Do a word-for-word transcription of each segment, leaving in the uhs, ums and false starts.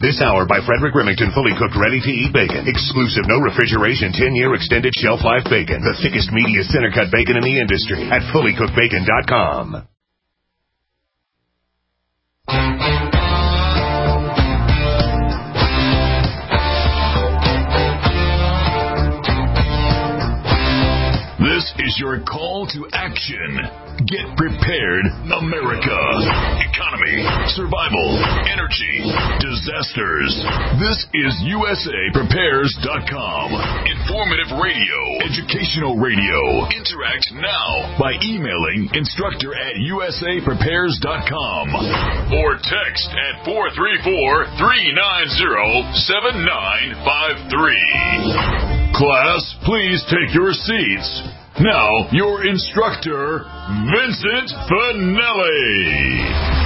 This hour by Frederick Remington, fully cooked, ready-to-eat bacon. Exclusive, no refrigeration, ten-year extended shelf life bacon. The thickest, meatiest, center-cut bacon in the industry at fully cooked bacon dot com. This is your call to action. Get prepared, America. Economy, survival, energy, disasters. This is U S A Prepares dot com. Informative radio, educational radio. Interact now by emailing instructor at U S A Prepares dot com or text at four three four, three nine zero, seven nine five three. Class, please take your seats. Now, your instructor, Vincent Finelli.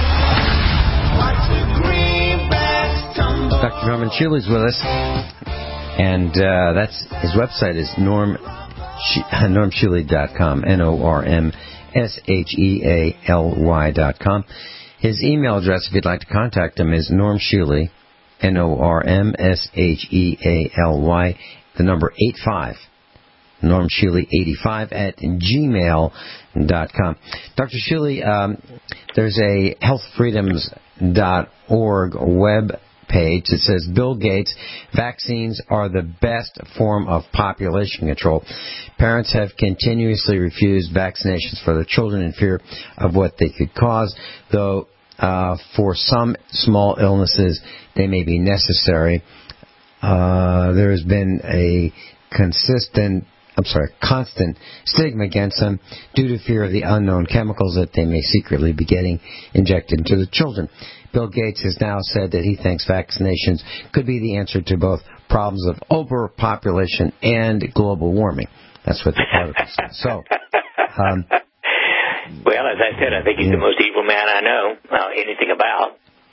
Doctor Norman Sheley's with us, and uh, that's his website is norm norm sheley dot com, N O R M S H E A L Y dot com. His email address, if you'd like to contact him, is Norm Sheley, N O R M S H E A L Y, the number eight five. Norm Sheley eighty-five at gmail dot com. Doctor Sheley, um, there's a health freedoms dot org web page that says Bill Gates, vaccines are the best form of population control. Parents have continuously refused vaccinations for their children in fear of what they could cause, though uh, for some small illnesses they may be necessary. Uh, there has been a consistent I'm sorry, constant stigma against them due to fear of the unknown chemicals that they may secretly be getting injected into the children. Bill Gates has now said that he thinks vaccinations could be the answer to both problems of overpopulation and global warming. That's what the article says. So, um, well, as I said, I think he's yeah. the most evil man I know uh, anything about.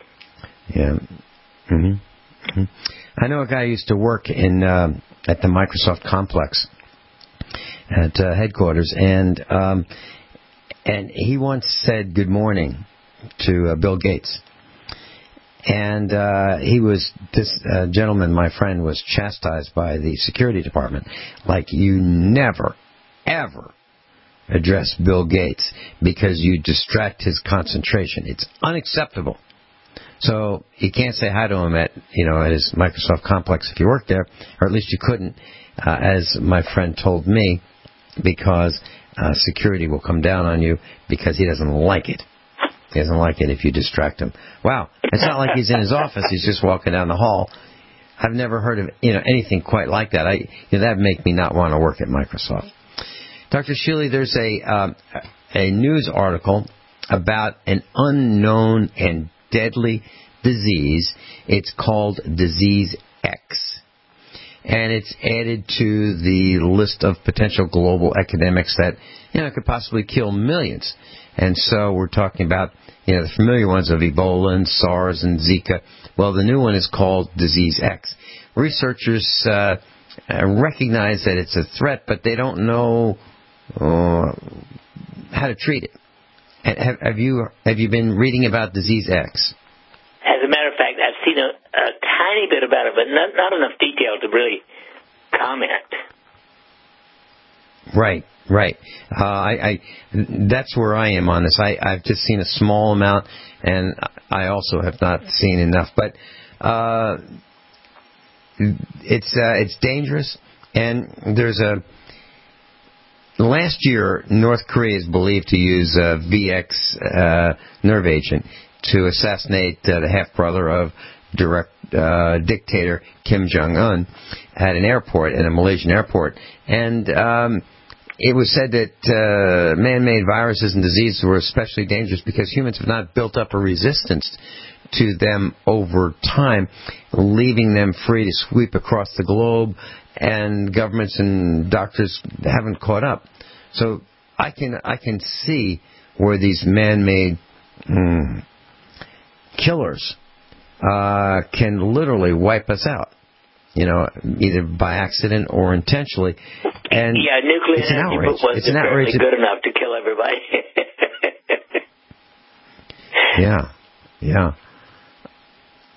Yeah. Mm-hmm. Mm-hmm. I know a guy who used to work in uh, at the Microsoft complex at uh, headquarters, and um, and he once said good morning to uh, Bill Gates, and uh, he was this uh, gentleman, my friend, was chastised by the security department, like, you never, ever address Bill Gates because you distract his concentration. It's unacceptable. So you can't say hi to him at you know at his Microsoft complex if you work there, or at least you couldn't, uh, as my friend told me, because uh, security will come down on you because he doesn't like it. He doesn't like it if you distract him. Wow, it's not like he's in his office; he's just walking down the hall. I've never heard of you know anything quite like that. I you know, that would make me not want to work at Microsoft. Doctor Sheley, there's a um, a news article about an unknown and deadly disease. It's called Disease X. And it's added to the list of potential global epidemics that, you know, could possibly kill millions. And so we're talking about, you know, the familiar ones of Ebola and SARS and Zika. Well, the new one is called Disease X. Researchers uh, recognize that it's a threat, but they don't know uh, how to treat it. Have, have you have you been reading about Disease X? As a matter of fact, I've seen a, a tiny bit about it, but not, not enough detail to really comment. Right, right. Uh, I, I that's where I am on this. I, I've just seen a small amount, and I also have not seen enough. But uh, it's uh, it's dangerous, and there's a. Last year, North Korea is believed to use a V X uh, nerve agent to assassinate uh, the half-brother of direct uh, dictator Kim Jong-un at an airport, in a Malaysian airport. And um, it was said that uh, man-made viruses and diseases were especially dangerous because humans have not built up a resistance to them over time, leaving them free to sweep across the globe, and governments and doctors haven't caught up. So I can I can see where these man-made mm, killers uh, can literally wipe us out, you know, either by accident or intentionally. And yeah, nuclear it's an energy outrage. wasn't It's an outrage. good enough to kill everybody. yeah, yeah.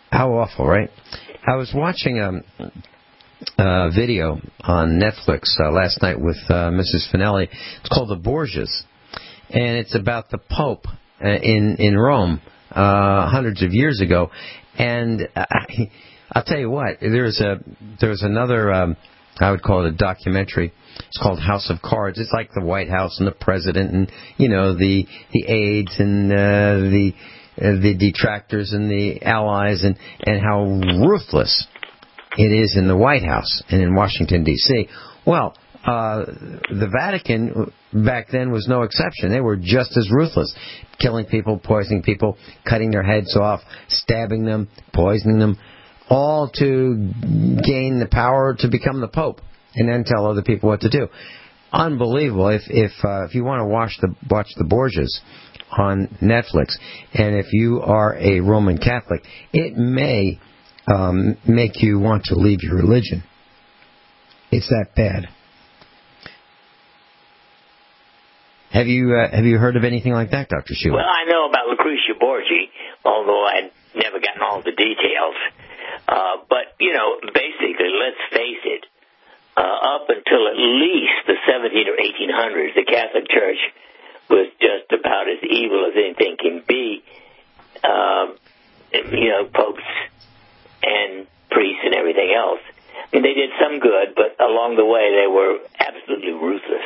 How awful, right? I was watching a, a video on Netflix uh, last night with uh, Missus Finelli. It's called The Borgias, and it's about the Pope uh, in in Rome uh, hundreds of years ago. And I, I'll tell you what, there's a there's another um, I would call it a documentary. It's called House of Cards. It's like the White House and the president, and you know the the aides and uh, the uh, the detractors and the allies, and and how ruthless it is in the White House and in Washington D C Well, uh, the Vatican back then was no exception. They were just as ruthless, killing people, poisoning people, cutting their heads off, stabbing them, poisoning them, all to gain the power to become the Pope and then tell other people what to do. Unbelievable. If if uh, if you want to watch the watch the Borgias on Netflix, and if you are a Roman Catholic, it may um, make you want to leave your religion. It's that bad. Have you uh, have you heard of anything like that, Doctor Sheila? Well, I know about Lucretia Borgia, although I'd never gotten all the details. Uh, but, you know, basically, let's face it, uh, up until at least the seventeen or eighteen hundreds, the Catholic Church was just about as evil as anything can be. Uh, you know, popes and priests and everything else. I mean, they did some good, but along the way they were absolutely ruthless.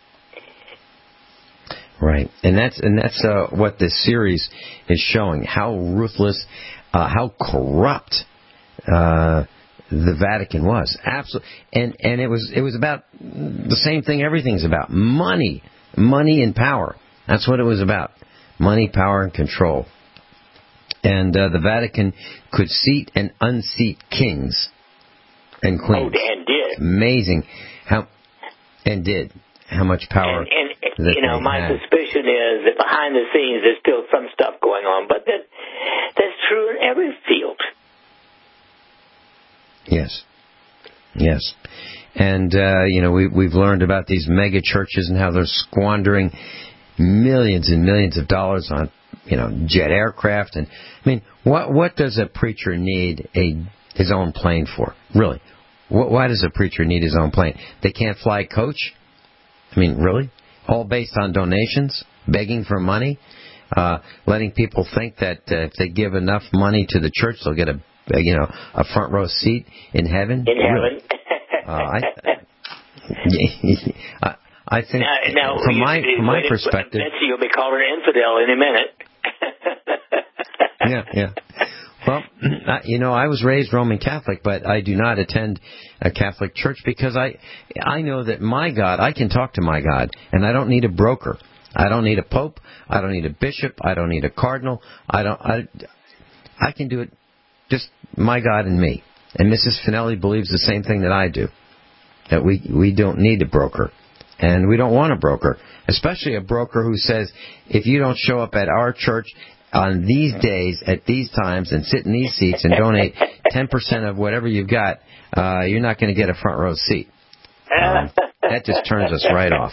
Right, and that's and that's uh, what this series is showing: how ruthless, uh, how corrupt uh, the Vatican was. Absolutely, and and it was it was about the same thing. Everything's about money, money and power. That's what it was about: money, power, and control. And uh, the Vatican could seat and unseat kings and queens. Oh, and did. Amazing how and did how much power. And, and you know, my had. suspicion is that behind the scenes there's still some stuff going on, but that that's true in every field. Yes, yes, and uh, you know we we've learned about these mega churches and how they're squandering millions and millions of dollars on you know jet aircraft, and I mean, what what does a preacher need a his own plane for? Really, what, why does a preacher need his own plane? They can't fly coach. I mean, really? All based on donations, begging for money, uh, letting people think that uh, if they give enough money to the church, they'll get a, a you know a front row seat in heaven. In really? heaven. uh, I, I, I think now, now, from my you, from my wait, perspective, Betsy, you'll be called an infidel in a minute. yeah, yeah. Well, you know, I was raised Roman Catholic, but I do not attend a Catholic church because I I know that my God, I can talk to my God, and I don't need a broker. I don't need a pope. I don't need a bishop. I don't need a cardinal. I don't. I, I can do it just my God and me. And Missus Finelli believes the same thing that I do, that we we don't need a broker, and we don't want a broker, especially a broker who says if you don't show up at our church on these days, at these times, and sit in these seats and donate ten percent of whatever you've got, uh, you're not going to get a front row seat. Um, that just turns us right off.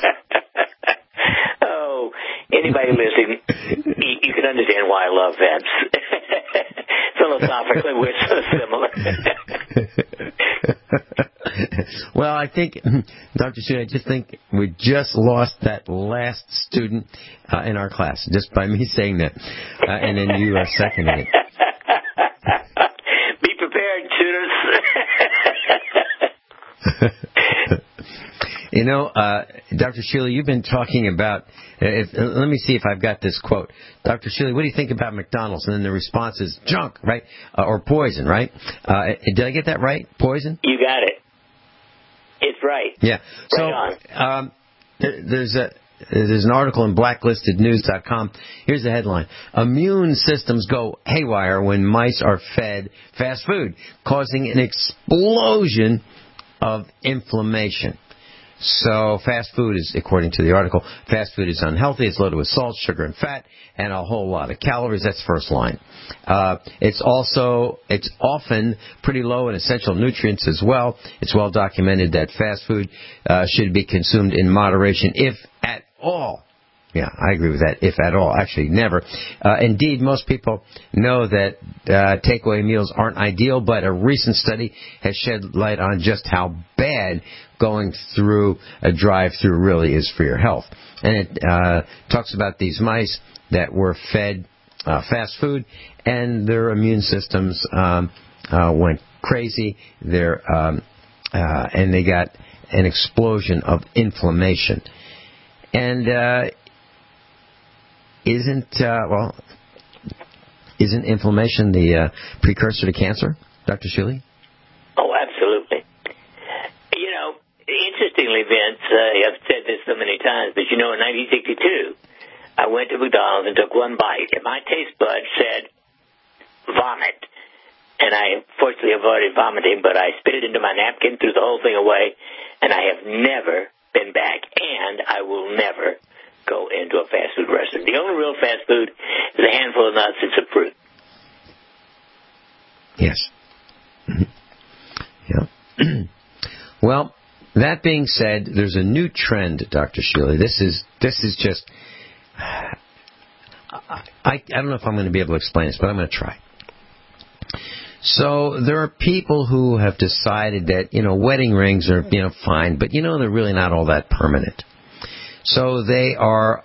Oh, anybody listening, you, you can understand why I love Vince. Philosophically, we're so similar. Well, I think, Doctor Sheen, I just think we just lost that last student uh, in our class, just by me saying that. Uh, and then you are seconding it. Be prepared, students. You know, uh, Doctor Sheila, you've been talking about, uh, if, uh, let me see if I've got this quote. Doctor Sheila, what do you think about McDonald's? And then the response is junk, right? Uh, or poison, right? Uh, did I get that right? Poison? You got it. It's right. Yeah. So right um, there's a there's an article in blacklisted news dot com. Here's the headline: Immune systems go haywire when mice are fed fast food, causing an explosion of inflammation. So fast food is, according to the article, fast food is unhealthy. It's loaded with salt, sugar, and fat, and a whole lot of calories. That's first line. Uh, it's also, it's often pretty low in essential nutrients as well. It's well documented that fast food uh, should be consumed in moderation, if at all. Yeah, I agree with that, if at all. Actually, never. Uh, indeed, most people know that uh, takeaway meals aren't ideal, but a recent study has shed light on just how bad going through a drive-through really is for your health. And it uh, talks about these mice that were fed uh, fast food, and their immune systems um, uh, went crazy. Their um, uh, and they got an explosion of inflammation. And uh, isn't uh, well, isn't inflammation the uh, precursor to cancer, Doctor Shealy? Oh, absolutely. You know, interestingly, Vince, uh, I've said this so many times, but you know, in nineteen sixty-two, I went to McDonald's and took one bite, and my taste bud said, vomit. And I fortunately avoided vomiting, but I spit it into my napkin, threw the whole thing away, and I have never been back, and I will never go into a fast food restaurant. The only real fast food is a handful of nuts and some fruit. Yes. Mm-hmm. Yeah. Well, that being said, there's a new trend, Doctor Shealy. This is this is just... I, I don't know if I'm going to be able to explain this, but I'm going to try. So there are people who have decided that, you know, wedding rings are, you know, fine, but, you know, they're really not all that permanent. So they are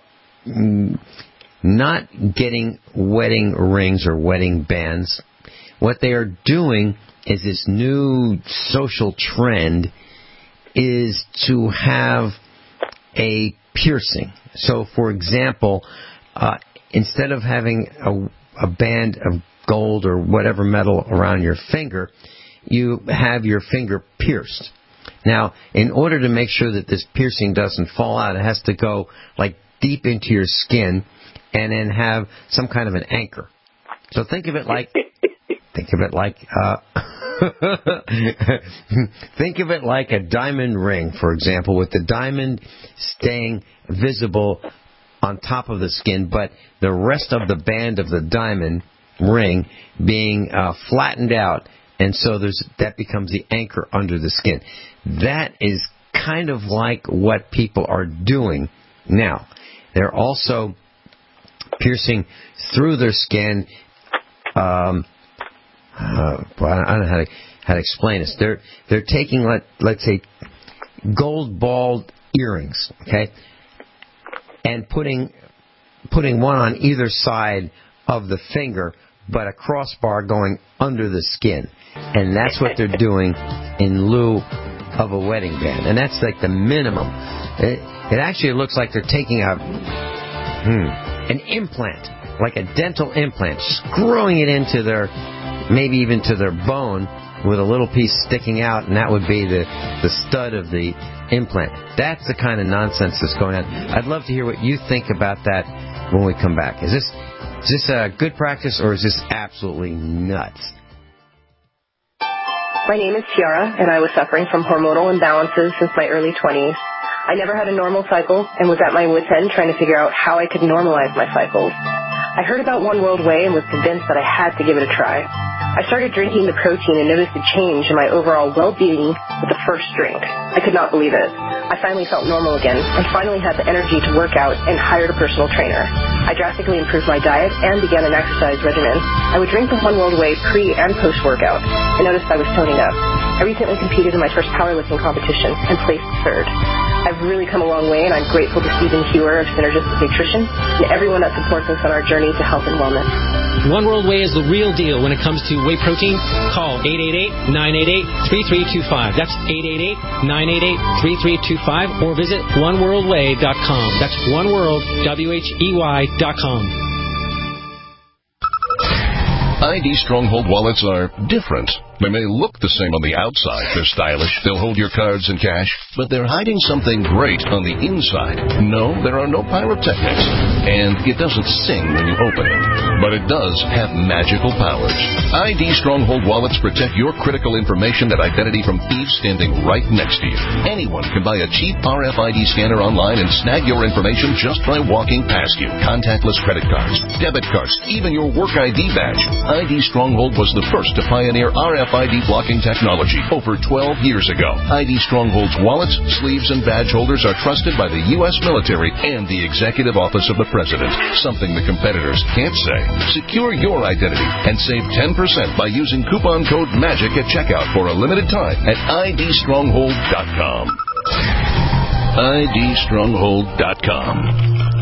not getting wedding rings or wedding bands. What they are doing is this new social trend is to have a piercing. So, for example, uh, instead of having a, a band of gold or whatever metal around your finger, you have your finger pierced. Now, in order to make sure that this piercing doesn't fall out, it has to go like deep into your skin and then have some kind of an anchor. So think of it like, think of it like, uh, think of it like a diamond ring, for example, with the diamond staying visible on top of the skin, but the rest of the band of the diamond ring being uh, flattened out, and so there's that becomes the anchor under the skin. That is kind of like what people are doing now. They're also piercing through their skin. Um, uh, well, I don't know how to how to explain this. They're they're taking let let's say gold balled earrings, okay, and putting putting one on either side of the finger, but a crossbar going under the skin. And that's what they're doing in lieu of a wedding band. And that's like the minimum. It, it actually looks like they're taking a hmm, an implant, like a dental implant, screwing it into their, maybe even to their bone, with a little piece sticking out, and that would be the, the stud of the implant. That's the kind of nonsense that's going on. I'd love to hear what you think about that when we come back. Is this Is this a good practice, or is this absolutely nuts? My name is Tiara, and I was suffering from hormonal imbalances since my early twenties. I never had a normal cycle and was at my wit's end trying to figure out how I could normalize my cycles. I heard about One World Whey and was convinced that I had to give it a try. I started drinking the protein and noticed a change in my overall well-being with the first drink. I could not believe it. I finally felt normal again and finally had the energy to work out and hired a personal trainer. I drastically improved my diet and began an exercise regimen. I would drink the One World Whey pre- and post-workout. I noticed I was toning up. I recently competed in my first powerlifting competition and placed third. I've really come a long way, and I'm grateful to Stephen Hewer of Synergistic Nutrition and everyone that supports us on our journey to health and wellness. One World Whey is the real deal when it comes to whey protein. Call eight eight eight, nine eight eight, three three two five. That's eight eight eight, nine eight eight, three three two five, or visit one world whey dot com. That's oneworld, W H E Y dot com. I D Stronghold wallets are different. They may look the same on the outside. They're stylish. They'll hold your cards and cash. But they're hiding something great on the inside. No, there are no pyrotechnics. And it doesn't sing when you open it. But it does have magical powers. I D Stronghold wallets protect your critical information and identity from thieves standing right next to you. Anyone can buy a cheap R F I D scanner online and snag your information just by walking past you. Contactless credit cards, debit cards, even your work I D badge. I D Stronghold was the first to pioneer R F R F I D blocking technology over twelve years ago. I D Stronghold's wallets, sleeves, and badge holders are trusted by the U S military and the Executive Office of the President, something the competitors can't say. Secure your identity and save ten percent by using coupon code MAGIC at checkout for a limited time at I D stronghold dot com. I D stronghold dot com.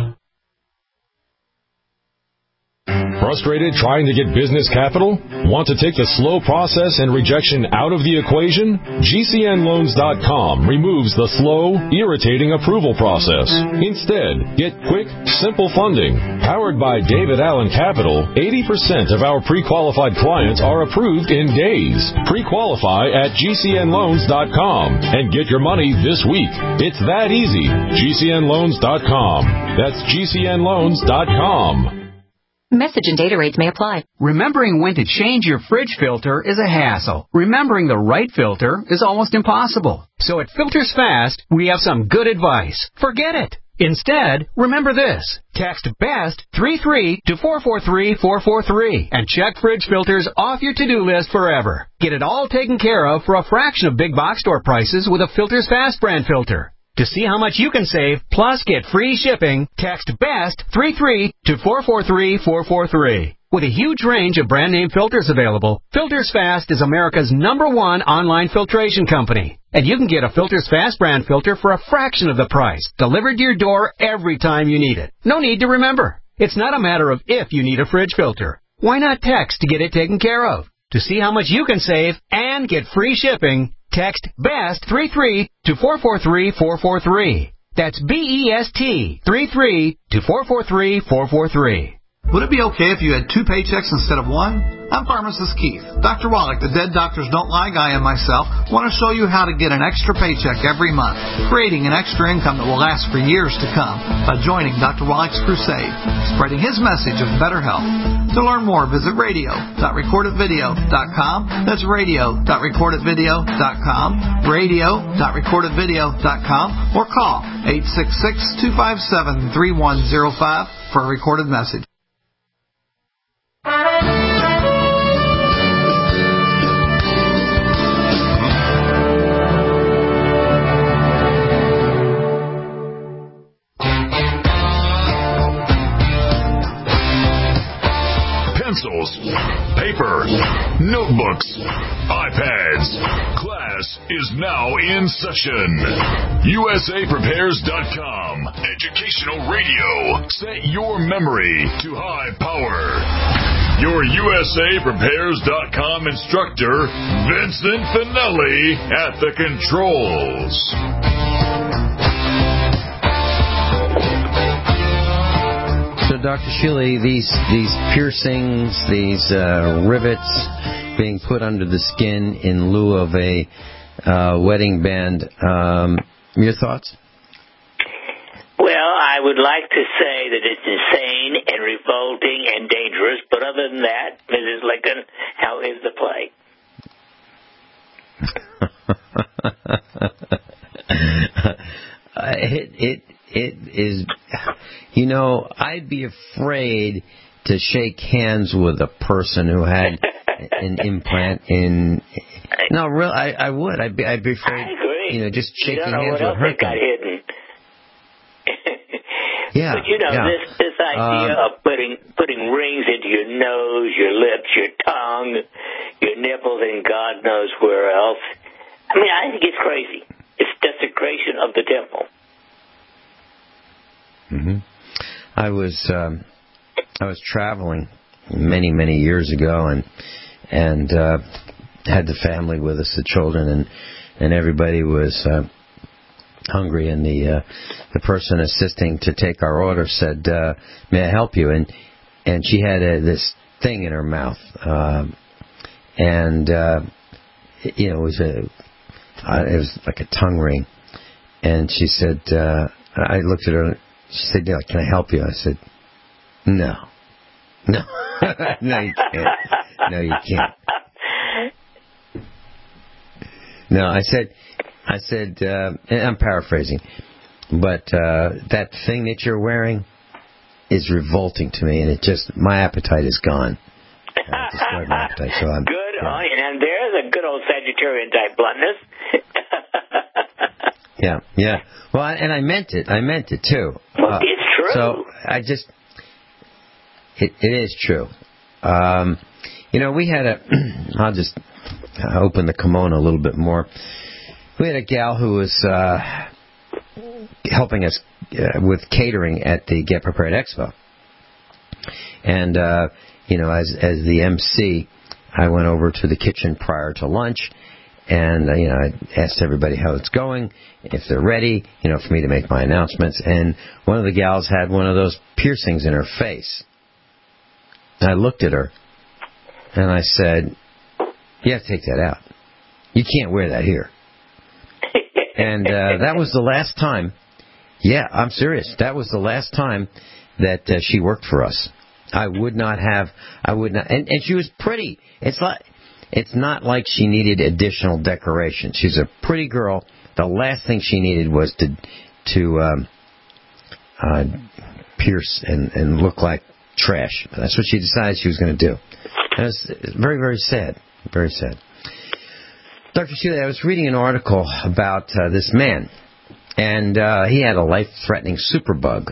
Frustrated trying to get business capital? Want to take the slow process and rejection out of the equation? G C N loans dot com removes the slow, irritating approval process. Instead, get quick, simple funding. Powered by David Allen Capital, eighty percent of our pre-qualified clients are approved in days. Pre-qualify at G C N loans dot com and get your money this week. It's that easy. G C N loans dot com. That's G C N loans dot com. Message and data rates may apply. Remembering when to change your fridge filter is a hassle. Remembering the right filter is almost impossible. So at Filters Fast, we have some good advice. Forget it. Instead, remember this. Text BEST three three to four four three four four three and check fridge filters off your to-do list forever. Get it all taken care of for a fraction of big box store prices with a Filters Fast brand filter. To see how much you can save, plus get free shipping, text BEST three three to four four three four four three. With a huge range of brand name filters available, Filters Fast is America's number one online filtration company. And you can get a Filters Fast brand filter for a fraction of the price, delivered to your door every time you need it. No need to remember. It's not a matter of if you need a fridge filter. Why not text to get it taken care of? To see how much you can save and get free shipping, text BEST three three to four four three four four three. That's B E S T three three to four four three four four three. Would it be okay if you had two paychecks instead of one? I'm Pharmacist Keith. Doctor Wallach, the Dead Doctors Don't Lie guy, and myself want to show you how to get an extra paycheck every month, creating an extra income that will last for years to come by joining Doctor Wallach's crusade, spreading his message of better health. To learn more, visit radio dot record it video dot com. That's radio dot record it video dot com, radio dot record it video dot com, or call eight six six, two five seven, three one zero five for a recorded message. Pencils, paper, notebooks, iPads. Class is now in session. U S A Prepares dot com. Educational radio. Set your memory to high power. Your U S A Prepares dot com instructor, Vincent Finelli, at the controls. So, Doctor Shealy, these these piercings, these uh, rivets being put under the skin in lieu of a uh, wedding band, um, your thoughts? Well, I would like to say that it's insane and revolting and dangerous, but other than that, Missus Lincoln, how is the play? it it it is. You know, I'd be afraid to shake hands with a person who had an implant in. No, really, I, I would. I'd be, I'd be afraid. I agree. You know, just shaking you know hands what would else hurt got them. hidden. Yeah. But you know, yeah. this this idea um, of putting putting rings into your nose, your lips, your tongue, your nipples, and God knows where else. I mean, I think it's crazy. It's desecration of the temple. Mm-hmm. I was um, I was traveling many many years ago, and and uh, had the family with us, the children, and and everybody was uh, hungry, and the uh, the person assisting to take our order said, uh, "May I help you?" and and she had a, this thing in her mouth, um, and uh, you know it was a uh, it was like a tongue ring, and she said, uh, I looked at her. She said, "No, can I help you?" I said, "No, no, no, you can't. No, you can't." No, I said, I said, uh, and I'm paraphrasing, but uh, that thing that you're wearing is revolting to me, and it just my appetite is gone. Uh, destroyed my appetite. So I'm good yeah. on you, and there's a old Sagittarian type bluntness. Yeah, yeah. Well, I, and I meant it. I meant it too. Well, uh, it's true. So I just, it, it is true. Um, you know, we had a. I'll just open the kimono a little bit more. We had a gal who was uh, helping us uh, with catering at the Get Prepared Expo, and uh, you know, as as the M C, I went over to the kitchen prior to lunch. And, uh, you know, I asked everybody how it's going, if they're ready, you know, for me to make my announcements. And one of the gals had one of those piercings in her face. And I looked at her, and I said, you have to take that out. You can't wear that here. And uh, that was the last time, yeah, I'm serious, that was the last time that uh, she worked for us. I would not have, I would not, and, and she was pretty. It's like... It's not like she needed additional decoration. She's a pretty girl. The last thing she needed was to to um, uh, pierce and, and look like trash. That's what she decided she was going to do. And it's very, very sad. Very sad. Doctor Shealy, I was reading an article about uh, this man, and uh, he had a life-threatening superbug.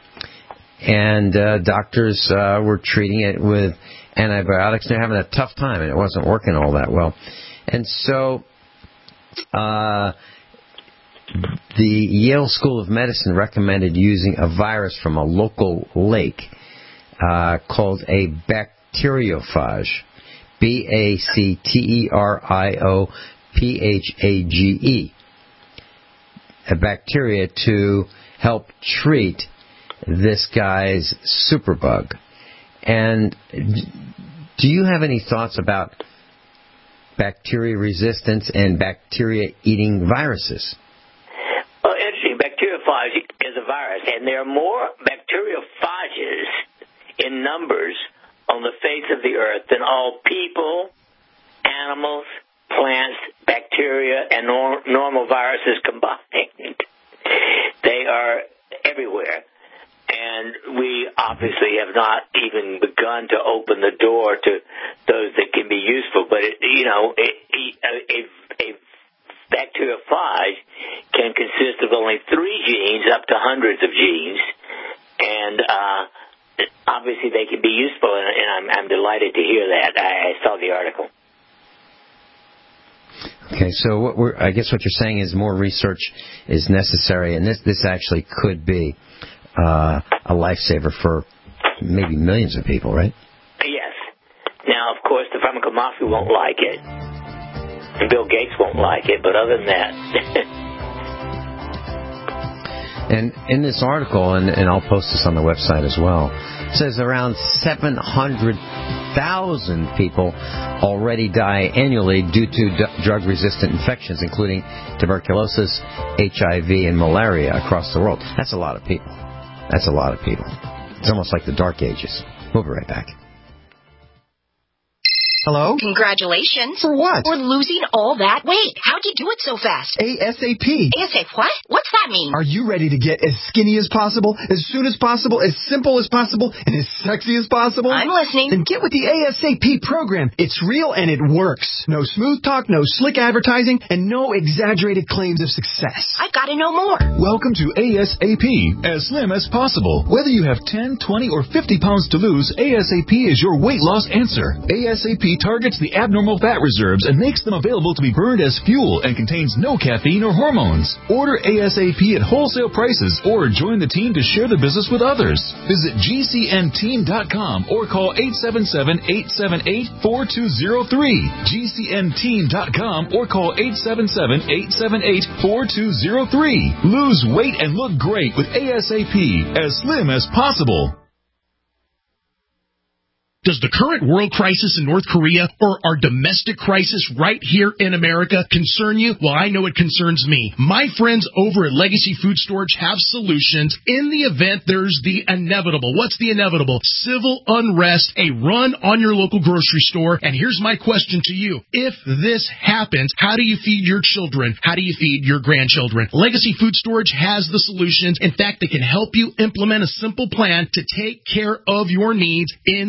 And uh, doctors uh, were treating it with antibiotics. They're having a tough time, and it wasn't working all that well. And so uh, the Yale School of Medicine recommended using a virus from a local lake uh, called a bacteriophage, B A C T E R I O P H A G E, a bacteria to help treat this guy's superbug. And do you have any thoughts about bacteria resistance and bacteria eating viruses? Well, interesting. Bacteriophage is a virus, and there are more bacteriophages in numbers on the face of the earth than all people, animals, plants, bacteria, and nor- normal viruses combined. They are everywhere. And we obviously have not even begun to open the door to those that can be useful. But, it, you know, it, a, a bacteriophage can consist of only three genes up to hundreds of genes. And uh, obviously they can be useful, and, and I'm, I'm delighted to hear that. I, I saw the article. Okay, so what we're, I guess what you're saying is more research is necessary, and this, this actually could be Uh, a lifesaver for maybe millions of people, right? Yes. Now, of course, the pharmacomafia won't like it, and Bill Gates won't like it, but other than that. And in this article, and, and I'll post this on the website as well, it says around seven hundred thousand people already die annually due to d- drug-resistant infections, including tuberculosis, H I V, and malaria across the world. That's a lot of people. That's a lot of people. It's almost like the Dark Ages. We'll be right back. Hello? Congratulations. For what? For losing all that weight. How'd you do it so fast? ASAP. ASAP what? What's that mean? Are you ready to get as skinny as possible, as soon as possible, as simple as possible, and as sexy as possible? I'm listening. Then get with the ASAP program. It's real and it works. No smooth talk, no slick advertising, and no exaggerated claims of success. I've got to know more. Welcome to ASAP, as slim as possible. Whether you have ten, twenty, or fifty pounds to lose, ASAP is your weight loss answer. ASAP targets the abnormal fat reserves and makes them available to be burned as fuel and contains no caffeine or hormones. Order ASAP at wholesale prices or join the team to share the business with others. Visit G C N team dot com or call eight seven seven, eight seven eight, four two zero three. G C N team dot com or call eight seven seven, eight seven eight, four two zero three. Lose weight and look great with ASAP, as slim as possible. Does the current world crisis in North Korea or our domestic crisis right here in America concern you? Well, I know it concerns me. My friends over at Legacy Food Storage have solutions in the event there's the inevitable. What's the inevitable? Civil unrest, a run on your local grocery store. And here's my question to you. If this happens, how do you feed your children? How do you feed your grandchildren? Legacy Food Storage has the solutions. In fact, they can help you implement a simple plan to take care of your needs in the event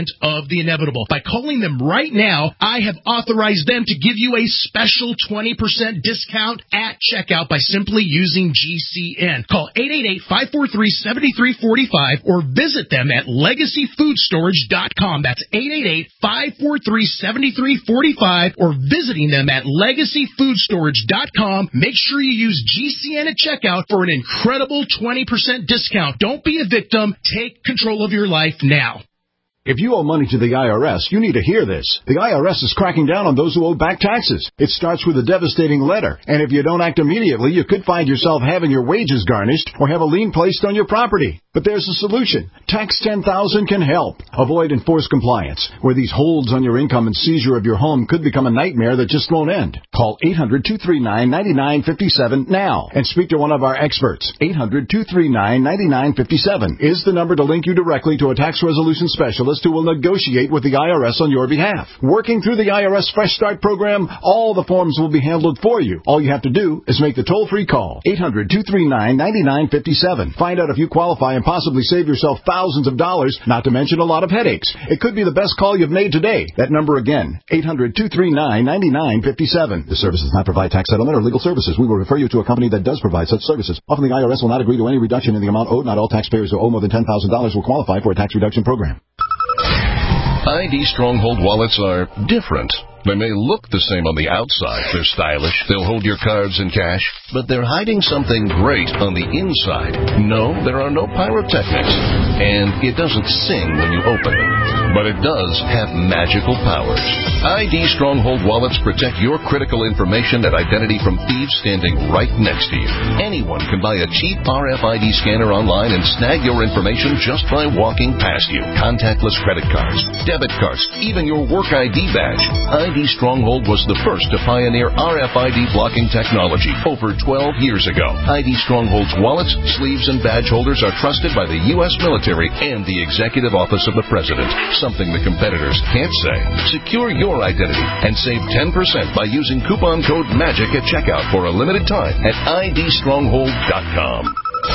percent of the inevitable. By calling them right now, I have authorized them to give you a special twenty percent discount at checkout by simply using G C N. Call eight eight eight, five four three, seven three four five or visit them at legacy food storage dot com. That's eight eight eight, five four three, seven three four five or visiting them at legacy food storage dot com. Make sure you use G C N at checkout for an incredible twenty percent discount. Don't be a victim. Take control of your life now. If you owe money to the I R S, you need to hear this. The I R S is cracking down on those who owe back taxes. It starts with a devastating letter, and if you don't act immediately, you could find yourself having your wages garnished or have a lien placed on your property. But there's a solution. Tax ten thousand can help. Avoid enforced compliance, where these holds on your income and seizure of your home could become a nightmare that just won't end. Call eight hundred, two three nine, nine nine five seven now and speak to one of our experts. eight hundred, two three nine, nine nine five seven is the number to link you directly to a tax resolution specialist who will negotiate with the I R S on your behalf. Working through the I R S Fresh Start program, all the forms will be handled for you. All you have to do is make the toll-free call. eight hundred, two three nine, nine nine five seven. Find out if you qualify and possibly save yourself thousands of dollars, not to mention a lot of headaches. It could be the best call you've made today. That number again, eight hundred, two three nine, nine nine five seven. This service does not provide tax settlement or legal services. We will refer you to a company that does provide such services. Often the I R S will not agree to any reduction in the amount owed. Not all taxpayers who owe more than ten thousand dollars will qualify for a tax reduction program. I D Stronghold wallets are different. They may look the same on the outside. They're stylish. They'll hold your cards and cash. But they're hiding something great on the inside. No, there are no pyrotechnics. And it doesn't sing when you open it. But it does have magical powers. I D Stronghold wallets protect your critical information and identity from thieves standing right next to you. Anyone can buy a cheap R F I D scanner online and snag your information just by walking past you. Contactless credit cards, debit cards, even your work I D badge. I D Stronghold was the first to pioneer R F I D blocking technology over twelve years ago. I D Stronghold's wallets, sleeves, and badge holders are trusted by the U S military and the Executive Office of the President, something the competitors can't say. Secure your identity and save ten percent by using coupon code MAGIC at checkout for a limited time at I D stronghold dot com.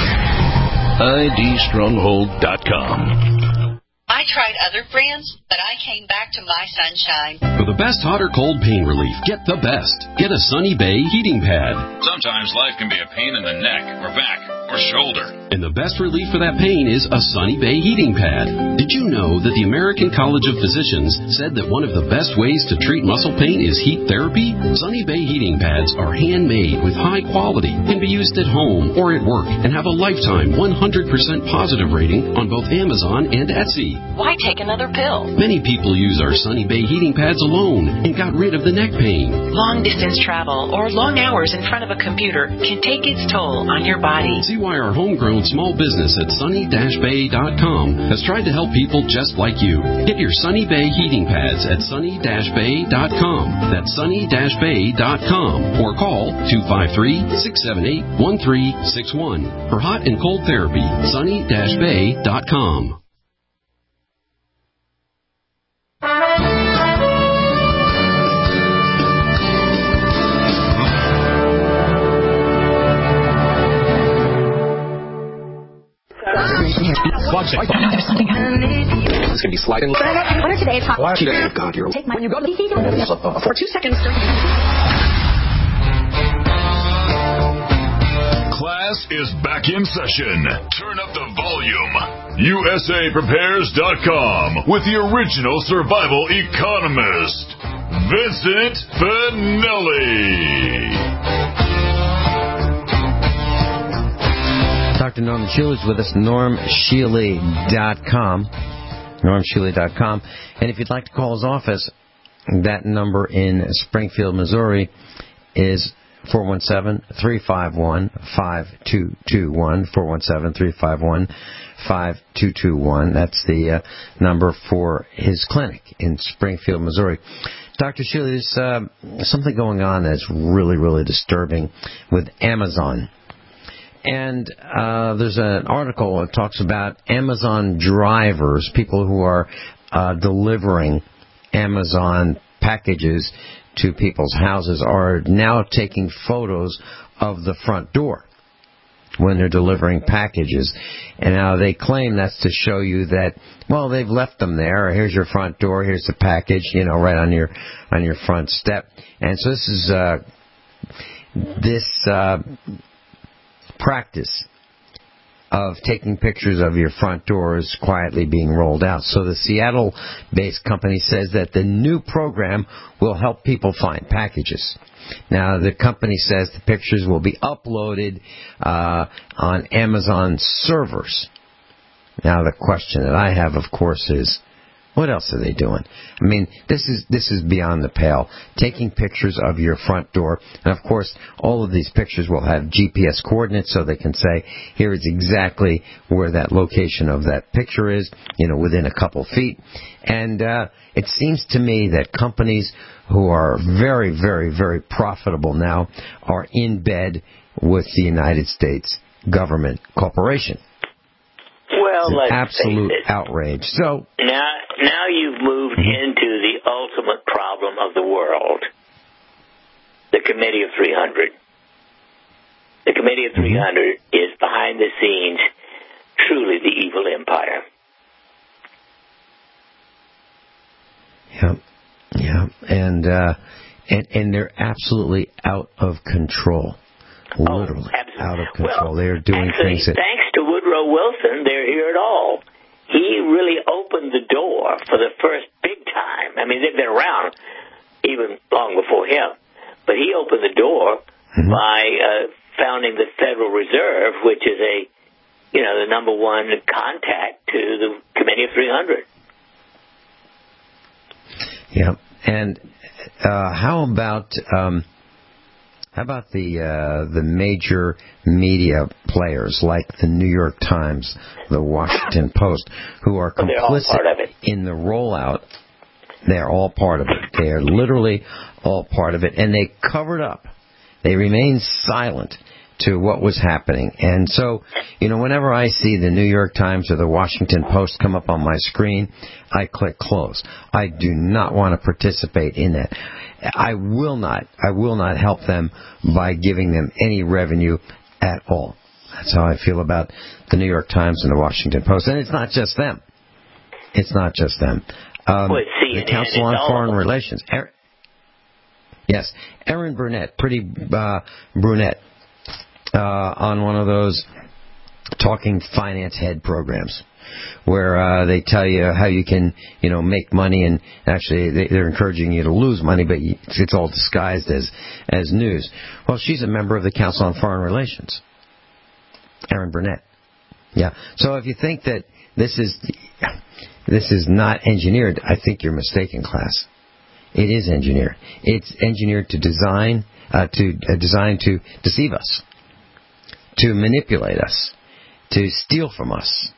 I D stronghold dot com. I tried other brands, but I came back to My Sunshine. For the best hot or cold pain relief, get the best. Get a Sunny Bay heating pad. Sometimes life can be a pain in the neck or back or shoulder. And the best relief for that pain is a Sunny Bay heating pad. Did you know that the American College of Physicians said that one of the best ways to treat muscle pain is heat therapy? Sunny Bay heating pads are handmade with high quality, can be used at home or at work, and have a lifetime one hundred percent positive rating on both Amazon and Etsy. Why take another pill? Many people use our Sunny Bay heating pads alone and got rid of the neck pain. Long distance travel or long hours in front of a computer can take its toll on your body. See why our homegrown small business at sunny dash bay dot com has tried to help people just like you. Get your Sunny Bay heating pads at sunny dash bay dot com. That's sunny dash bay dot com or call two five three, six seven eight, one three six one. For hot and cold therapy, sunny dash bay dot com. There's something It's going to be sliding. What are today's hot? Watch it. Oh, God, you're... Take my... When you go to the P C, for two seconds... Class is back in session. Turn up the volume. U S A Prepares dot com with the original survival economist, Vincent Finelli. Doctor Norm Shealy is with us, norm shealy dot com. norm shealy dot com. And if you'd like to call his office, that number in Springfield, Missouri is four one seven, three five one, five two two one, four one seven, three five one, five two two one. That's the uh, number for his clinic in Springfield, Missouri. Doctor Shealy, there's uh, something going on that's really, really disturbing with Amazon. And uh, there's an article that talks about Amazon drivers, people who are uh, delivering Amazon packages to people's houses, are now taking photos of the front door. when they're delivering packages. And now they claim that's to show you that, well, they've left them there. Here's your front door. Here's the package, you know, right on your on your front step. And so this is uh, this uh, practice of taking pictures of your front doors quietly being rolled out. So the Seattle-based company says that the new program will help people find packages. Now, the company says the pictures will be uploaded uh, on Amazon servers. Now, the question that I have, of course, is, what else are they doing? I mean, this is this is beyond the pale. Taking pictures of your front door, and of course, all of these pictures will have G P S coordinates, so they can say, here is exactly where that location of that picture is, you know, within a couple feet. And uh, it seems to me that companies who are very, very, very profitable now are in bed with the United States government corporation. Well, let's absolute face it. outrage. So now, now you've moved mm-hmm. into the ultimate problem of the world, the Committee of three hundred. The Committee of three hundred mm-hmm. is behind the scenes, truly the evil empire. Yeah, yeah, and uh, and and they're absolutely out of control. Literally oh, out of control. Well, they're doing actually, things that. Thanks to Woodrow Wilson, they're here at all. He really opened the door for the first big time. I mean, they've been around even long before him, but he opened the door mm-hmm. by uh, founding the Federal Reserve, which is a, you know, the number one contact to the Committee of three hundred. Yeah, and uh, how about um, how about the uh, the major media players like the New York Times, the Washington Post, who are complicit in the rollout? They're all part of it. They are literally all part of it, and they covered up. They remained silent to what was happening. And so, you know, whenever I see the New York Times or the Washington Post come up on my screen, I click close. I do not want to participate in that. I will not, I will not help them by giving them any revenue at all. That's how I feel about the New York Times and the Washington Post. And it's not just them. It's not just them. Um, well, C N N, the Council on Foreign Relations. Er- yes, Erin Burnett, pretty uh, brunette. Uh, on one of those talking finance head programs where uh, they tell you how you can, you know, make money, and actually they, they're encouraging you to lose money, but you, it's all disguised as as news. Well, she's a member of the Council on Foreign Relations, Erin Burnett. Yeah. So if you think that this is this is not engineered, I think you're mistaken, class. It is engineered. It's engineered to design uh, to uh, designed to deceive us, to manipulate us, to steal from us.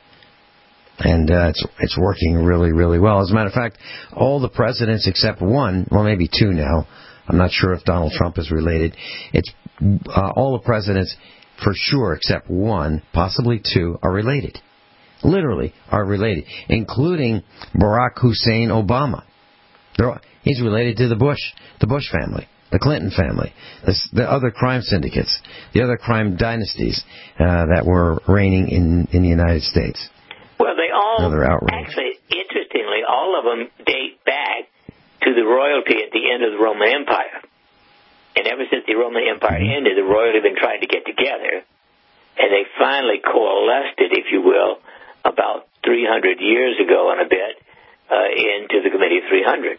And uh, it's it's working really, really well. As a matter of fact, all the presidents except one, well, maybe two now, I'm not sure if Donald Trump is related, it's uh, all the presidents for sure except one, possibly two, are related. Literally are related, including Barack Hussein Obama. They're, he's related to the Bush, the Bush family, the Clinton family, the, the other crime syndicates, the other crime dynasties uh, that were reigning in, in the United States. Well, they all, Another outrage. actually, interestingly, all of them date back to the royalty at the end of the Roman Empire. And ever since the Roman Empire mm-hmm. ended, the royalty have been trying to get together. And they finally coalesced it, if you will, about three hundred years ago and a bit, uh, into the Committee of three hundred.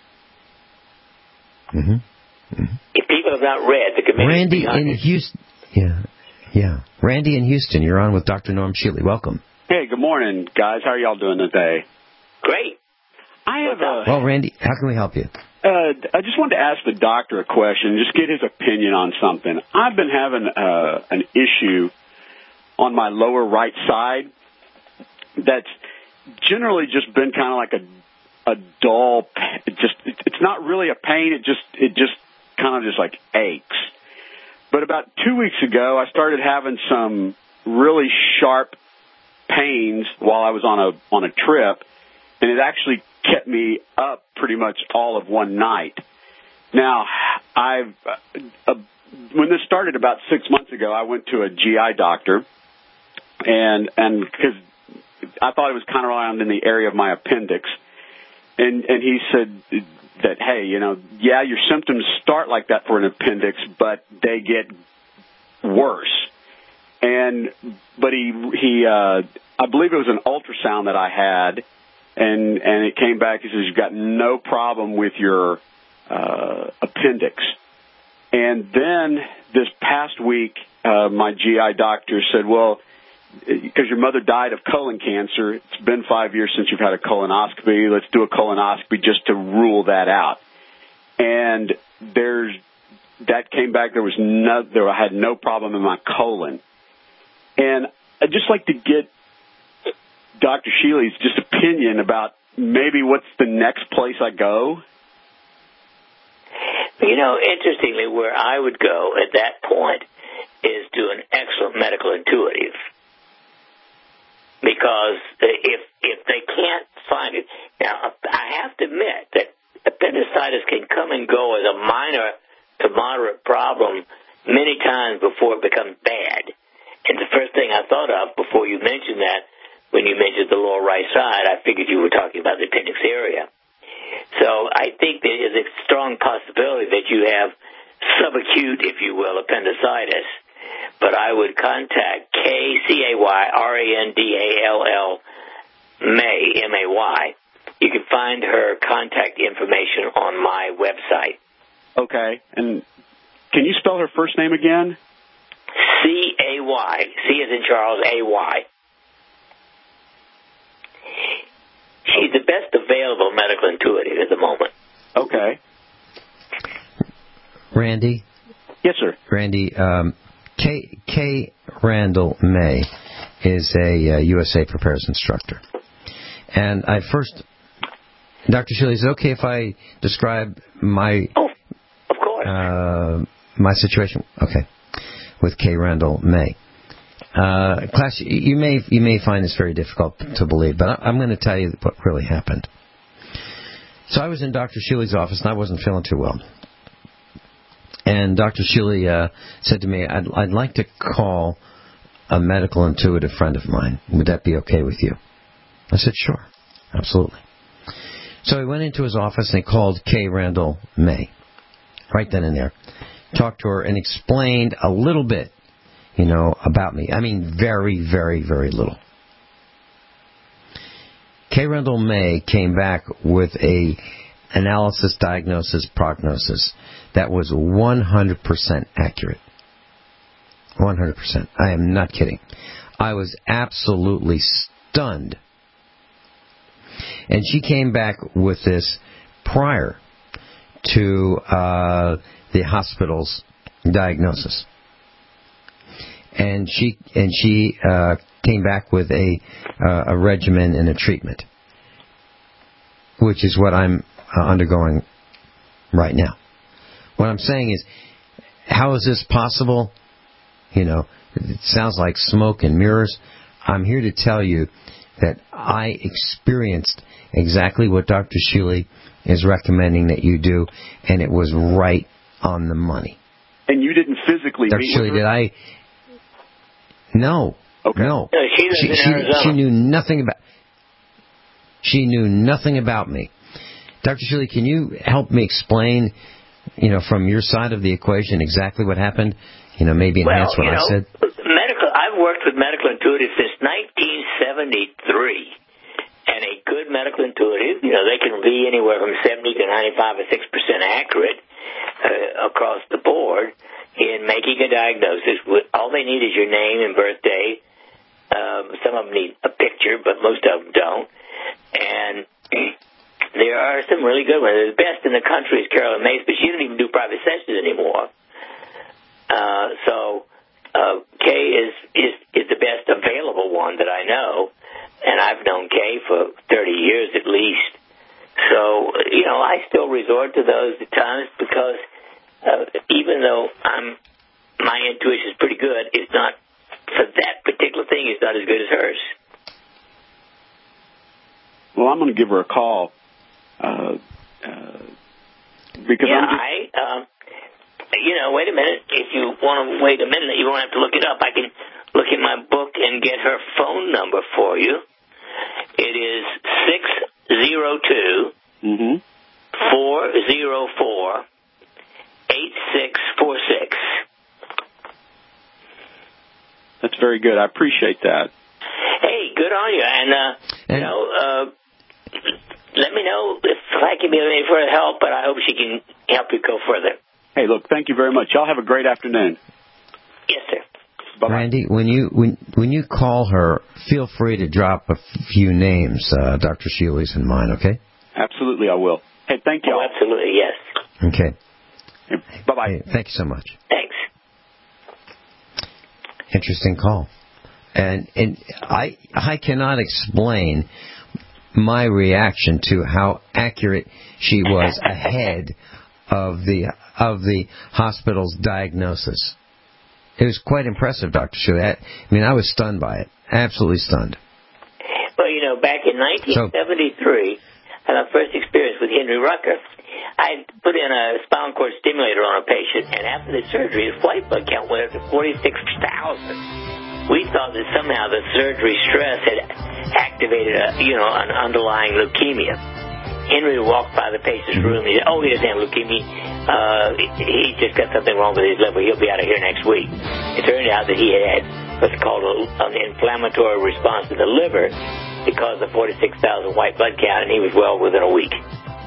Mm-hmm. Mm-hmm. If people have not read the Committee Randy of three hundred... in Houston. Yeah, yeah. Randy in Houston, you're on with Doctor Norm Shealy. Welcome. Hey, good morning, guys. How are y'all doing today? Great. I have a... Well, Randy, how can we help you? Uh, I just wanted to ask the doctor a question, just get his opinion on something. I've been having uh, an issue on my lower right side that's generally just been kind of like a a dull, it just it's not really a pain, it just it just kind of just like aches. But about two weeks ago, I started having some really sharp pains while I was on a on a trip, and it actually kept me up pretty much all of one night. Now, I've uh, uh, when this started about six months ago, I went to a G I doctor, and and because I thought it was kind of around in the area of my appendix, and and he said that, hey, you know, yeah, your symptoms start like that for an appendix, but they get worse. And but he he uh, I believe it was an ultrasound that I had, and and it came back. He says you've got no problem with your uh, appendix. And then this past week, uh, my G I doctor said, well, because your mother died of colon cancer, it's been five years since you've had a colonoscopy. Let's do a colonoscopy just to rule that out. And there's that came back. There was no, there I had no problem in my colon. And I'd just like to get Doctor Shealy's just opinion about maybe what's the next place I go. You know, interestingly, where I would go at that point is to an excellent medical intuitive. Because if if they can't find it, now I have to admit that appendicitis can come and go as a minor to moderate problem many times before it becomes bad. And the first thing I thought of before you mentioned that, when you mentioned the lower right side, I figured you were talking about the appendix area. So I think there is a strong possibility that you have subacute, if you will, appendicitis. But I would contact K C A Y R A N D A L L May, M A Y. You can find her contact information on my website. Okay. And can you spell her first name again? C A Y. C as in Charles, A Y. She's the best available medical intuitive at the moment. Okay. Randy? Yes, sir. Randy, um, K. K. Randall May is a uh, U S A Prepares instructor. And I first, Doctor Shealy, is it okay if I describe my... Oh, of course. Uh, my situation? Okay. With K. Randall May. Uh, class, you may you may find this very difficult to believe, but I'm going to tell you what really happened. So I was in Doctor Shealy's office, and I wasn't feeling too well. And Doctor Shealy uh, said to me, I'd, I'd like to call a medical intuitive friend of mine. Would that be okay with you? I said, sure, absolutely. So he went into his office, and he called K. Randall May, right then and there. Talked to her and explained a little bit, you know, about me. I mean, very, very, very little. K. Randall May came back with a analysis, diagnosis, prognosis that was one hundred percent accurate. one hundred percent. I am not kidding. I was absolutely stunned. And she came back with this prior to uh, the hospital's diagnosis. And she and she uh, came back with a uh, a regimen and a treatment, which is what I'm uh, undergoing right now. What I'm saying is, how is this possible? You know, it sounds like smoke and mirrors. I'm here to tell you that I experienced exactly what Doctor Shealy is recommending that you do, and it was right on the money. And you didn't physically Doctor meet Shealy, with her? did I? No. Okay. No. No, she lives she, in she, Arizona. she knew nothing about. She knew nothing about me. Doctor Shealy, can you help me explain, you know, from your side of the equation exactly what happened? You know, maybe enhance well, what you know, I said. Medical. I've worked with medical intuitives since nineteen seventy-three, and a good medical intuitive, you know, they can be anywhere from seventy to ninety-five or six percent accurate uh, across the board in making a diagnosis. All they need is your name and birthday. Um, some of them need a picture, but most of them don't. And there are some really good ones. The best in the country is Carolyn Mace, but she doesn't even do private sessions anymore. Uh, so uh, Kay is, is is the best available one that I know, and I've known Kay for thirty years at least. So, you know, I still resort to those at times because uh, even though I'm my intuition is pretty good, it's not, for that particular thing, it's not as good as hers. Well, I'm going to give her a call. Uh, uh, because yeah, I'm just... I, um, you know, wait a minute. If you want to wait a minute, you won't have to look it up. I can look in my book and get her phone number for you. It is six zero two, four zero four, eight six four six. That's very good. I appreciate that. Hey, good on you. And, uh, you know, uh, let me know if I can be of any further help, but I hope she can help you go further. Hey, look, thank you very much. Y'all have a great afternoon. Yes, sir. Bye-bye. Randy, when you when when you call her, feel free to drop a few names, uh, Doctor Shealy's and mine, okay? Absolutely, I will. Hey, thank you. Oh, absolutely, yes. Okay. Hey, bye-bye. Hey, thank you so much. Thanks. Interesting call. And and I I cannot explain my reaction to how accurate she was ahead of the of the hospital's diagnosis. It was quite impressive, Doctor Shealy. I mean, I was stunned by it. Absolutely stunned. Well, you know, back in nineteen seventy-three, so, my first experience with Henry Rucker, I put in a spinal cord stimulator on a patient, and after the surgery, his white blood count went up to forty-six thousand. We thought that somehow the surgery stress had activated, a, you know, an underlying leukemia. Henry walked by the patient's room. He said, oh, he doesn't have leukemia. Uh, he just got something wrong with his liver. He'll be out of here next week. It turned out that he had what's called a, an inflammatory response to the liver because of forty-six thousand white blood count, and he was well within a week.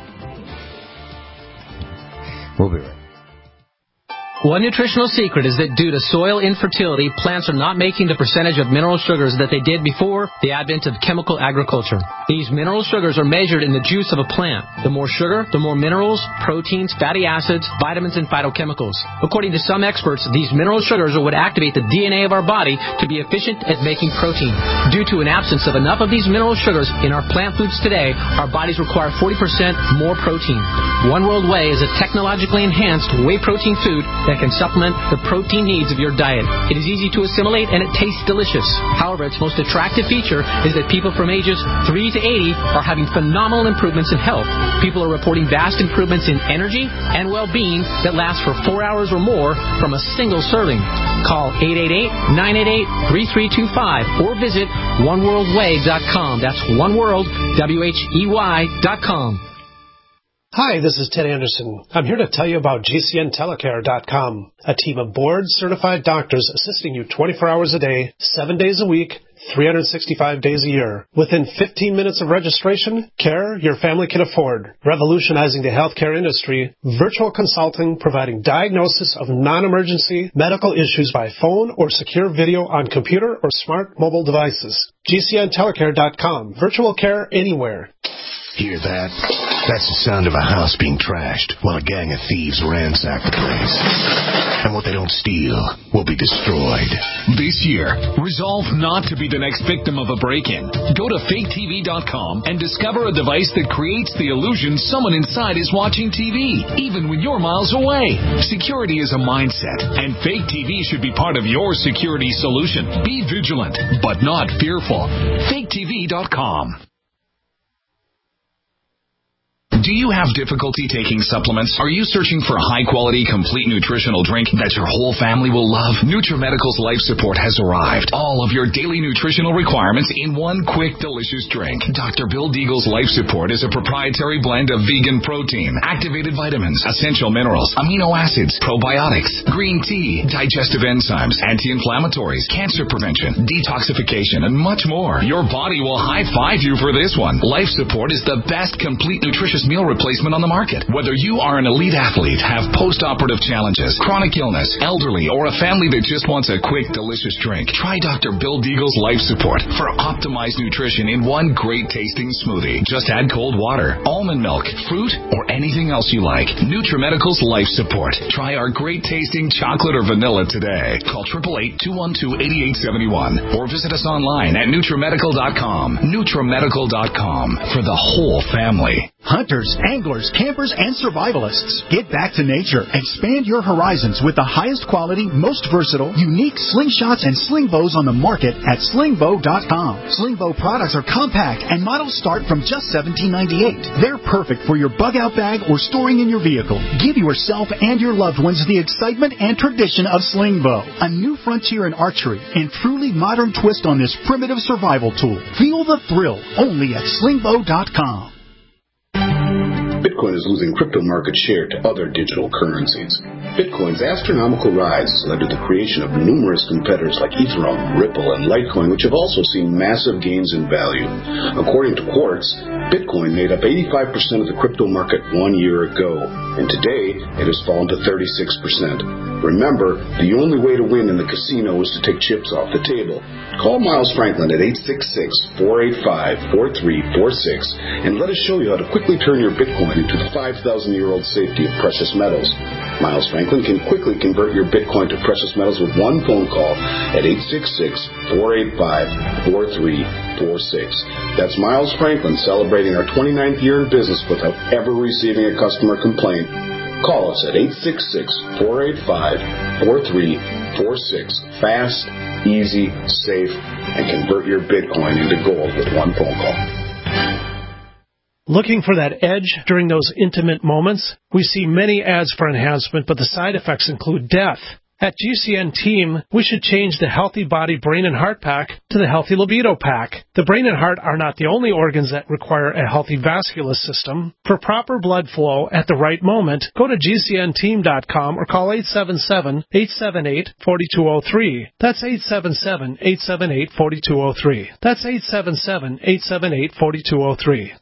We'll be right back. One nutritional secret is that due to soil infertility, plants are not making the percentage of mineral sugars that they did before the advent of chemical agriculture. These mineral sugars are measured in the juice of a plant. The more sugar, the more minerals, proteins, fatty acids, vitamins, and phytochemicals. According to some experts, these mineral sugars are what activate the D N A of our body to be efficient at making protein. Due to an absence of enough of these mineral sugars in our plant foods today, our bodies require forty percent more protein. One World Whey is a technologically enhanced whey protein food that can supplement the protein needs of your diet. It is easy to assimilate and it tastes delicious. However, its most attractive feature is that people from ages three to eighty are having phenomenal improvements in health. People are reporting vast improvements in energy and well-being that last for four hours or more from a single serving. Call eight eight eight, nine eight eight, three three two five or visit one world whey dot com. That's oneworld, W H E Y dot com. Hi, this is Ted Anderson. I'm here to tell you about G C N telecare dot com, a team of board-certified doctors assisting you twenty-four hours a day, seven days a week, three hundred sixty-five days a year. Within fifteen minutes of registration, care your family can afford. Revolutionizing the healthcare industry, virtual consulting providing diagnosis of non-emergency medical issues by phone or secure video on computer or smart mobile devices. G C N telecare dot com. Virtual care anywhere. Hear that? That's the sound of a house being trashed while a gang of thieves ransack the place. And what they don't steal will be destroyed. This year, resolve not to be the next victim of a break-in. Go to fake T V dot com and discover a device that creates the illusion someone inside is watching T V, even when you're miles away. Security is a mindset, and Fake T V should be part of your security solution. Be vigilant, but not fearful. fake T V dot com. Do you have difficulty taking supplements? Are you searching for a high-quality, complete nutritional drink that your whole family will love? NutriMedical's Life Support has arrived. All of your daily nutritional requirements in one quick, delicious drink. Doctor Bill Deagle's Life Support is a proprietary blend of vegan protein, activated vitamins, essential minerals, amino acids, probiotics, green tea, digestive enzymes, anti-inflammatories, cancer prevention, detoxification, and much more. Your body will high-five you for this one. Life Support is the best complete nutritious meal replacement on the market. Whether you are an elite athlete, have post-operative challenges, chronic illness, elderly, or a family that just wants a quick, delicious drink, try Doctor Bill Deagle's Life Support for optimized nutrition in one great-tasting smoothie. Just add cold water, almond milk, fruit, or anything else you like. NutriMedical's Life Support. Try our great-tasting chocolate or vanilla today. Call eight eight eight, two one two, eight eight seven one or visit us online at NutriMedical dot com. NutriMedical dot com for the whole family. Hunters, anglers, campers, and survivalists. Get back to nature. Expand your horizons with the highest quality, most versatile, unique slingshots and sling bows on the market at sling bow dot com. Sling bow products are compact and models start from just seventeen ninety-eight. They're perfect for your bug out bag or storing in your vehicle. Give yourself and your loved ones the excitement and tradition of sling bow, a new frontier in archery and truly modern twist on this primitive survival tool. Feel the thrill only at sling bow dot com. Bitcoin is losing crypto market share to other digital currencies. Bitcoin's astronomical rise has led to the creation of numerous competitors like Ethereum, Ripple, and Litecoin, which have also seen massive gains in value. According to Quartz, Bitcoin made up eighty-five percent of the crypto market one year ago, and today it has fallen to thirty-six percent. Remember, the only way to win in the casino is to take chips off the table. Call Miles Franklin at eight six six, four eight five, four three four six and let us show you how to quickly turn your Bitcoin into the five thousand year old safety of precious metals. Miles Franklin can quickly convert your Bitcoin to precious metals with one phone call at eight six six, four eight five, four three four six. That's Miles Franklin celebrating our twenty-ninth year in business without ever receiving a customer complaint. Call us at eight six six, four eight five, four three four six. Fast, easy, safe, and convert your Bitcoin into gold with one phone call. Looking for that edge during those intimate moments? We see many ads for enhancement, but the side effects include death. At G C N Team, we should change the Healthy Body Brain and Heart Pack to the Healthy Libido Pack. The brain and heart are not the only organs that require a healthy vascular system. For proper blood flow at the right moment, go to G C N team dot com or call eight seven seven, eight seven eight, four two zero three. That's eight seven seven, eight seven eight, four two zero three. That's eight seven seven, eight seven eight, four two zero three.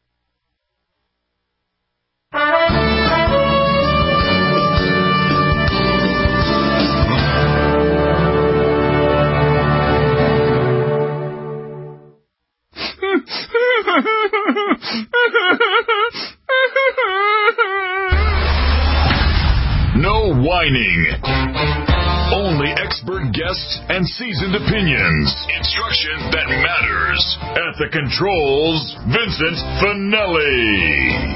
No whining. Only expert guests and seasoned opinions. Instruction that matters. At the controls, Vincent Finelli.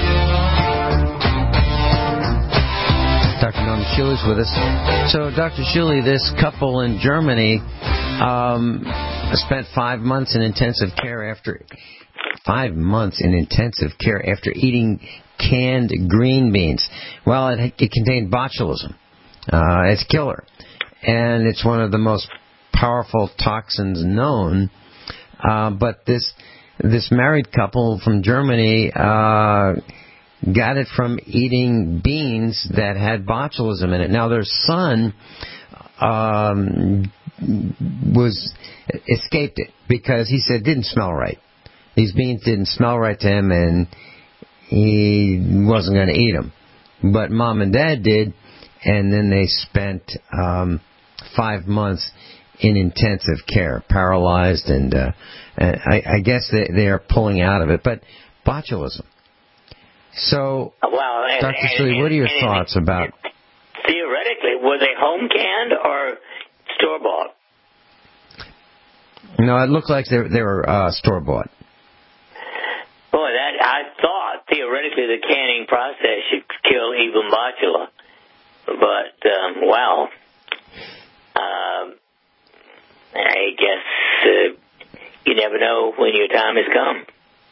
Doctor Norman Schuli's with us. So, Doctor Schuli, this couple in Germany um, spent five months in intensive care after five months in intensive care after eating canned green beans. Well, it, it contained botulism. Uh, it's a killer, and it's one of the most powerful toxins known. Uh, but this this married couple from Germany uh, got it from eating beans that had botulism in it. Now their son um, was escaped it because he said it didn't smell right. These beans didn't smell right to him, and he wasn't going to eat them. But mom and dad did, and then they spent um, five months in intensive care, paralyzed, and, uh, and I, I guess they, they are pulling out of it. But botulism. So, well, and, Doctor and, Schuli, what are your and, thoughts about? Theoretically, were they home canned or store bought? No, it looked like they, they were uh, store bought. Boy, that I thought theoretically the canning process should kill even botula, but um, wow, um, I guess uh, you never know when your time has come.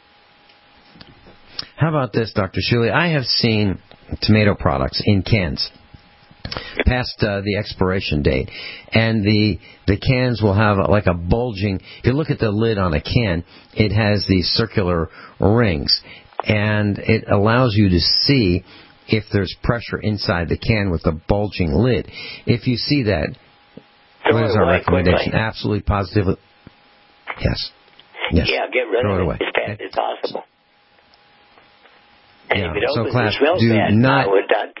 How about this, Doctor Schuli? I have seen tomato products in cans past uh, the expiration date, and the the cans will have a, like a bulging. If you look at the lid on a can, it has these circular rings, and it allows you to see if there's pressure inside the can with the bulging lid. If you see that, Throw what is it our away recommendation? quickly. Absolutely, positively, yes. Yes. Yeah, get rid Throw of it it away. as fast as possible. And Yeah. if it So, opens class, real do fast, not. I would not.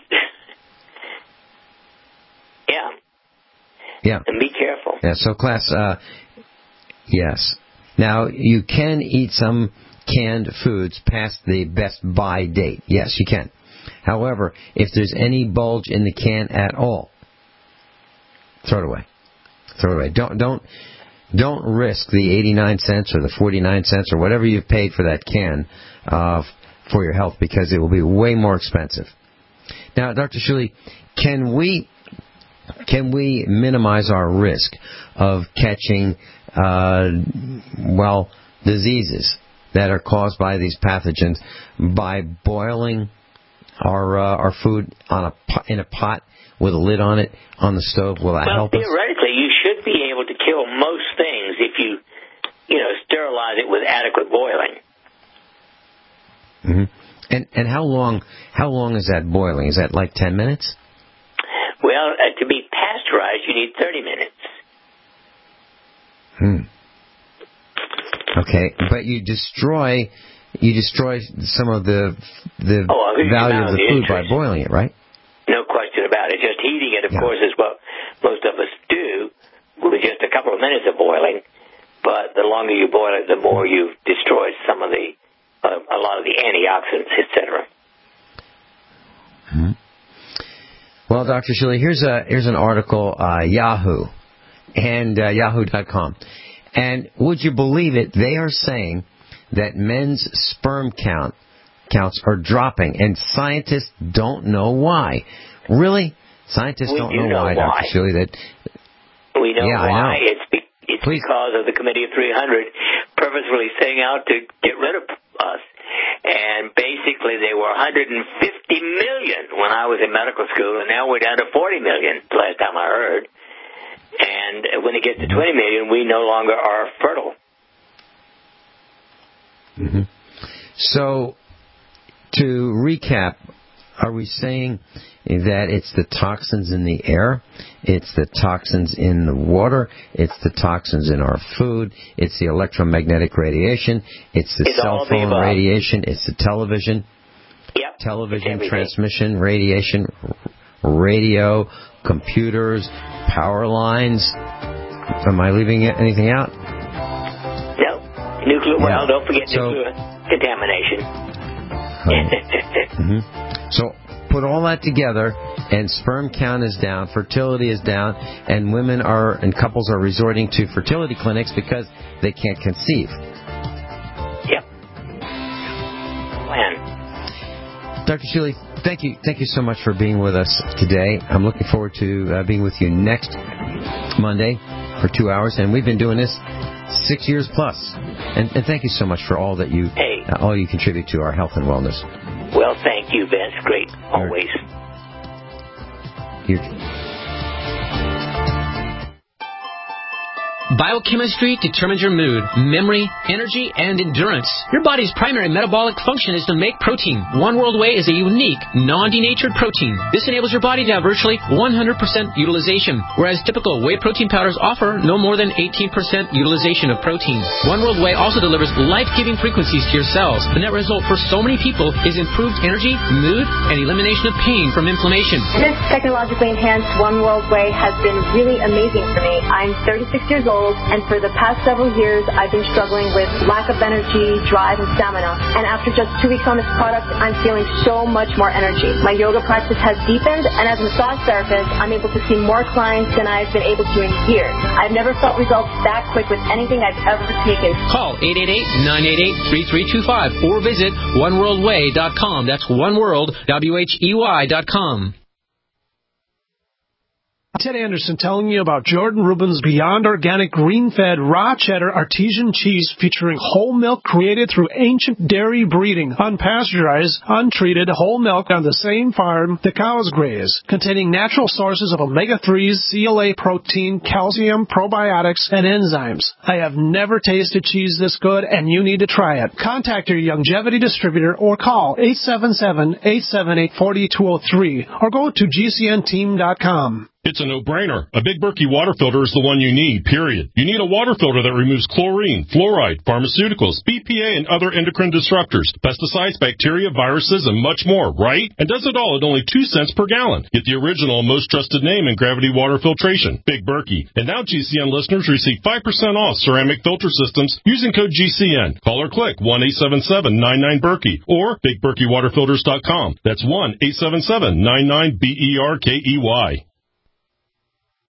Yeah. Yeah. And be careful. Yeah, so class, uh, yes. Now, you can eat some canned foods past the best buy date. Yes, you can. However, if there's any bulge in the can at all, throw it away. Throw it away. Don't, don't, don't risk the eighty-nine cents or the forty-nine cents or whatever you've paid for that can, uh, for your health because it will be way more expensive. Now, Doctor Shuli, can we can we minimize our risk of catching, uh, well, diseases that are caused by these pathogens by boiling our uh, our food on a in a pot with a lid on it on the stove? Will that well, help us? Theoretically, you should be able to kill most things if you, you know, sterilize it with adequate boiling. Mm-hmm. And and how long how long is that boiling? Is that like ten minutes? Well, uh, to be pasteurized, you need thirty minutes. Hmm. Okay, but you destroy you destroy some of the the oh, value of the, the food interest. by boiling it, right? No question about it. Just heating it, of yeah. course, is what most of us do with just a couple of minutes of boiling. But the longer you boil it, the more you've destroyed some of the uh, a lot of the antioxidants, et cetera. Mm-hmm. Well, Doctor Shuli, here's a here's an article, uh, Yahoo, and uh, Yahoo dot com. And would you believe it? They are saying that men's sperm count counts are dropping, and scientists don't know why. Really? Scientists we don't do know, know why, why, Doctor Shuli. That we know yeah, why. I know. It's be, it's Please. because of the Committee of three hundred purposefully setting out to get rid of us. And basically, they were one hundred fifty million when I was in medical school, and now we're down to forty million. Last time I heard. And when it gets to twenty million, we no longer are fertile. Mm-hmm. So, to recap, are we saying that it's the toxins in the air, it's the toxins in the water, it's the toxins in our food, it's the electromagnetic radiation, it's the it's cell phone radiation, it's the television, yep, television transmission radiation, radio, computers, power lines. Am I leaving anything out? No. Nuclear, yeah. Well, don't forget so, nuclear contamination. Um, mm-hmm. So put all that together, and sperm count is down, fertility is down, and women are and couples are resorting to fertility clinics because they can't conceive. Yep. Plan. Doctor Shuli, thank you, thank you so much for being with us today. I'm looking forward to uh, being with you next Monday for two hours, and we've been doing this six years plus. And, and thank you so much for all that you hey. uh, all you contribute to our health and wellness. Well, thank you, Vince. Great, always. You're, Biochemistry determines your mood, memory, energy, and endurance. Your body's primary metabolic function is to make protein. One World Whey is a unique, non-denatured protein. This enables your body to have virtually one hundred percent utilization, whereas typical whey protein powders offer no more than eighteen percent utilization of protein. One World Whey also delivers life-giving frequencies to your cells. The net result for so many people is improved energy, mood, and elimination of pain from inflammation. This technologically enhanced One World Whey has been really amazing for me. I'm thirty-six years old. And for the past several years, I've been struggling with lack of energy, drive, and stamina. And after just two weeks on this product, I'm feeling so much more energy. My yoga practice has deepened, and as a massage therapist, I'm able to see more clients than I've been able to in years. I've never felt results that quick with anything I've ever taken. Call eight eight eight, nine eight eight, three three two five or visit one world way dot com. That's one world, W H E Y dot com. Ted Anderson telling you about Jordan Rubin's Beyond Organic Green-Fed Raw Cheddar Artesian Cheese featuring whole milk created through ancient dairy breeding, unpasteurized, untreated whole milk on the same farm the cows graze, containing natural sources of omega threes, C L A protein, calcium, probiotics, and enzymes. I have never tasted cheese this good, and you need to try it. Contact your Longevity distributor or call eight seven seven, eight seven eight, four two zero three or go to G C N team dot com. It's a no-brainer. A Big Berkey water filter is the one you need, period. You need a water filter that removes chlorine, fluoride, pharmaceuticals, B P A, and other endocrine disruptors, pesticides, bacteria, viruses, and much more, right? And does it all at only two cents per gallon. Get the original and most trusted name in gravity water filtration, Big Berkey. And now G C N listeners receive five percent off ceramic filter systems using code G C N. Call or click one eight seven seven, nine nine, Berkey or big berkey water filters dot com. That's one eight seven seven, nine nine, B E R K E Y.